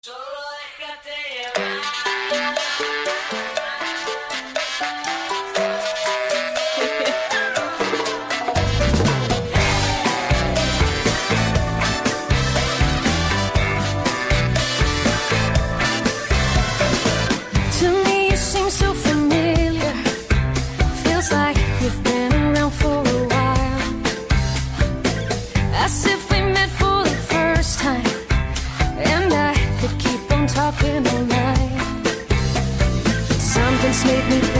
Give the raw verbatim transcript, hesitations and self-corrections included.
Solo déjate llevar. To me you seem so familiar. Feels like you've been around for a while. As if we met for the first time. And I could keep on talking all night. Something's made me